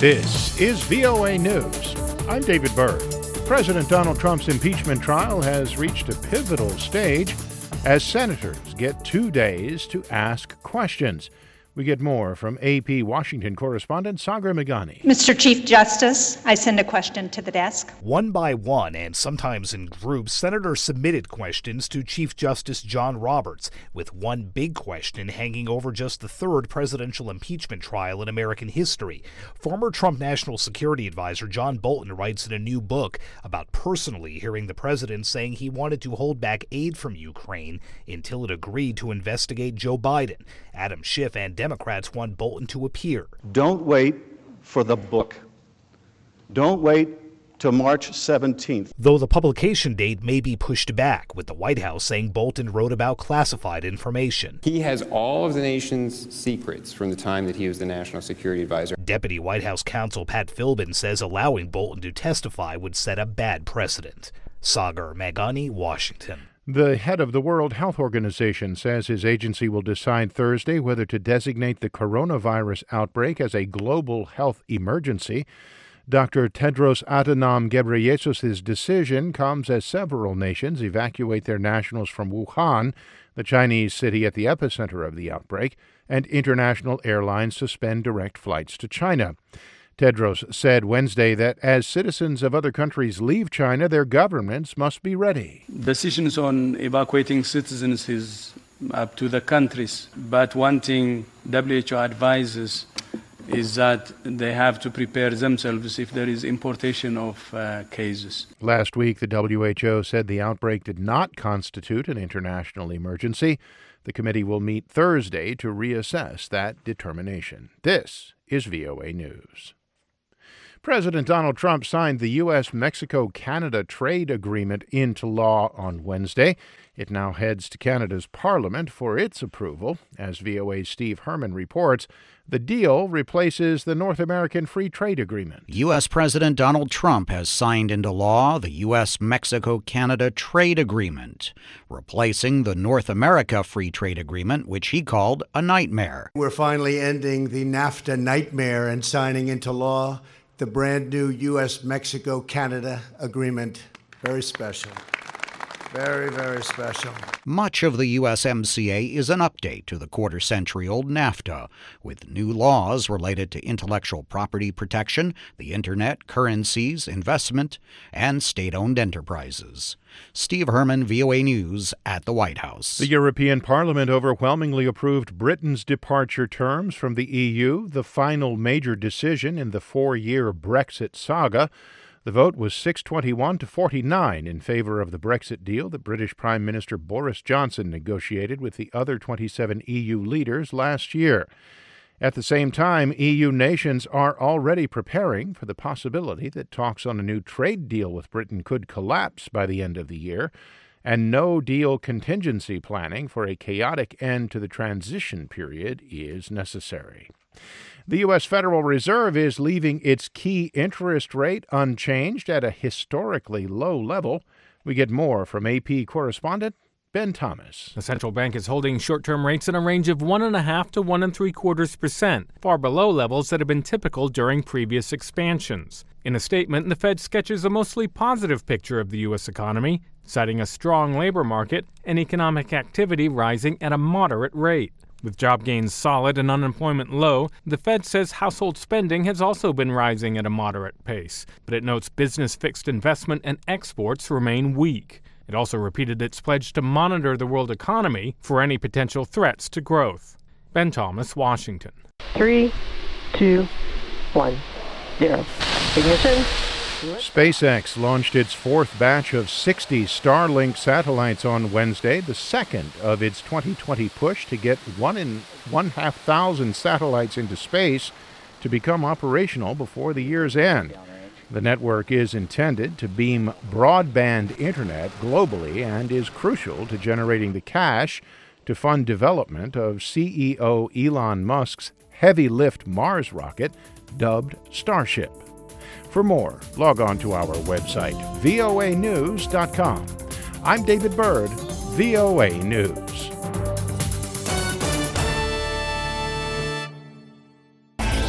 This is VOA News. I'm David Byrd. President Donald Trump's impeachment trial has reached a pivotal stage as senators get 2 days to ask questions. We get more from AP Washington correspondent Sagar Meghani. Mr. Chief Justice, I send a question to the desk. One by one, and sometimes in groups, senators submitted questions to Chief Justice John Roberts, with one big question hanging over just the third presidential impeachment trial in American history. Former Trump National Security Advisor John Bolton writes in a new book about personally hearing the president saying he wanted to hold back aid from Ukraine until it agreed to investigate Joe Biden. Adam Schiff and Democrats want Bolton to appear. Don't wait for the book. Don't wait till March 17th. Though the publication date may be pushed back, with the White House saying Bolton wrote about classified information. He has all of the nation's secrets from the time that he was the National Security Advisor. Deputy White House counsel Pat Philbin says allowing Bolton to testify would set a bad precedent. Sagar Meghani, Washington. The head of the World Health Organization says his agency will decide Thursday whether to designate the coronavirus outbreak as a global health emergency. Dr. Tedros Adhanom Ghebreyesus' decision comes as several nations evacuate their nationals from Wuhan, the Chinese city at the epicenter of the outbreak, and international airlines suspend direct flights to China. Tedros said Wednesday that as citizens of other countries leave China, their governments must be ready. Decisions on evacuating citizens is up to the countries, but one thing WHO advises is that they have to prepare themselves if there is importation of cases. Last week, the WHO said the outbreak did not constitute an international emergency. The committee will meet Thursday to reassess that determination. This is VOA News. President Donald Trump signed the U.S.-Mexico-Canada trade agreement into law on Wednesday. It now heads to Canada's Parliament for its approval. As VOA's Steve Herman reports, the deal replaces the North American Free Trade Agreement. U.S. President Donald Trump has signed into law the U.S.-Mexico-Canada Trade Agreement, replacing the North America Free Trade Agreement, which he called a nightmare. We're finally ending the NAFTA nightmare and signing into law the brand new U.S.-Mexico-Canada agreement. Very special. Very, very special. Much of the USMCA is an update to the quarter-century-old NAFTA, with new laws related to intellectual property protection, the Internet, currencies, investment, and state-owned enterprises. Steve Herman, VOA News, at the White House. The European Parliament overwhelmingly approved Britain's departure terms from the EU, the final major decision in the 4-year Brexit saga. The vote was 621 to 49 in favor of the Brexit deal that British Prime Minister Boris Johnson negotiated with the other 27 EU leaders last year. At the same time, EU nations are already preparing for the possibility that talks on a new trade deal with Britain could collapse by the end of the year, and no-deal contingency planning for a chaotic end to the transition period is necessary. The U.S. Federal Reserve is leaving its key interest rate unchanged at a historically low level. We get more from AP correspondent Ben Thomas. The central bank is holding short-term rates in a range of 1.5% to 1.75%, far below levels that have been typical during previous expansions. In a statement, the Fed sketches a mostly positive picture of the U.S. economy, citing a strong labor market and economic activity rising at a moderate rate. With job gains solid and unemployment low, the Fed says household spending has also been rising at a moderate pace, but it notes business fixed investment and exports remain weak. It also repeated its pledge to monitor the world economy for any potential threats to growth. Ben Thomas, Washington. 3, 2, 1, 0. Ignition. SpaceX launched its fourth batch of 60 Starlink satellites on Wednesday, the second of its 2020 push to get 1,500 satellites into space to become operational before the year's end. The network is intended to beam broadband internet globally and is crucial to generating the cash to fund development of CEO Elon Musk's heavy-lift Mars rocket dubbed Starship. For more, log on to our website, voanews.com. I'm David Byrd, VOA News.